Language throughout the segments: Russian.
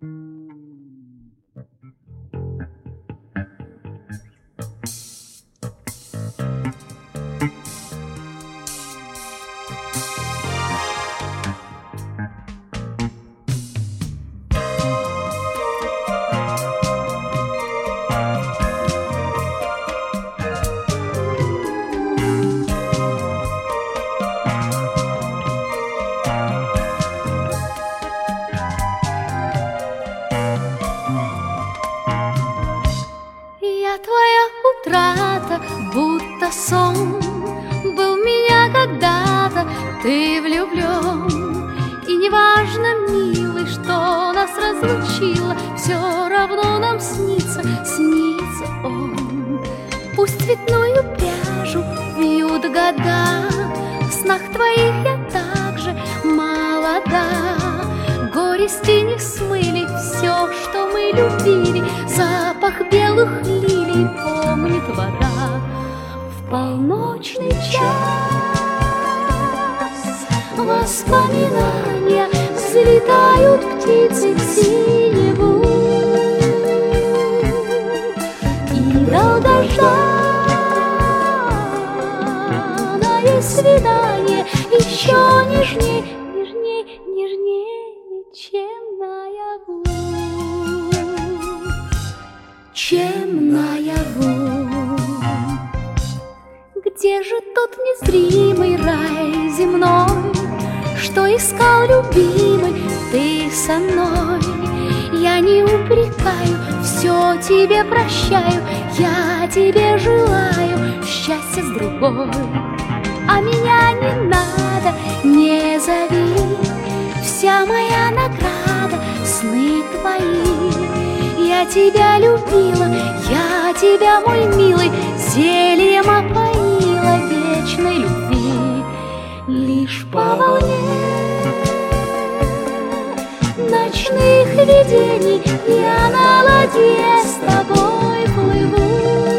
Утрата, будто сон, был в меня когда-то, ты влюблен. И неважно, милый, что нас разлучило, все равно нам снится, снится он. Пусть цветную пряжу вьют года, в снах твоих я так же молода. Горести не смыли все, что мы любили, запах белых лилий помнит вода. В полночный час воспоминания взлетают птицы в синеву, и долгожданное свидание еще нежней, нежней, нежней, чем наяву, чем наяву. Где же тот незримый рай земной, что искал любимый ты со мной? Я не упрекаю, все тебе прощаю, я тебе желаю счастья с другой. А меня не надо, не зови, вся моя награда — сны твои. Я тебя любила, я тебя, мой милый, зельем опоила вечной любви. Лишь по волне ночных видений я на ладье с тобой плыву,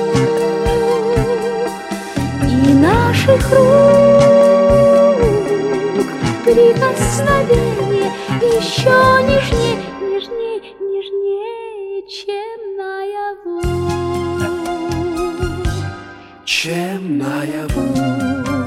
и наших рук прикосновение еще нежнее, нежнее, нежнее, чем наяву, чем наяву.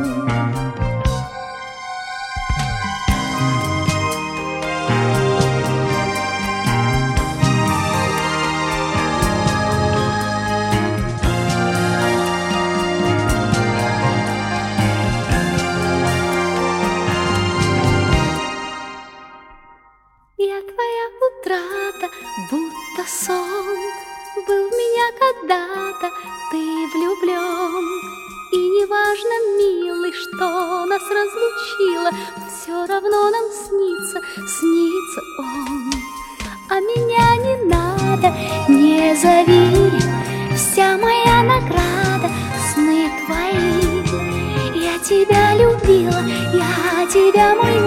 Я твоя утрата, будто сон, был в меня когда-то, ты влюблен. И неважно, милый, что нас разлучило, все равно нам снится, снится он. А меня не надо, не зови, вся моя награда — сны твои. Я тебя любила, я тебя, мой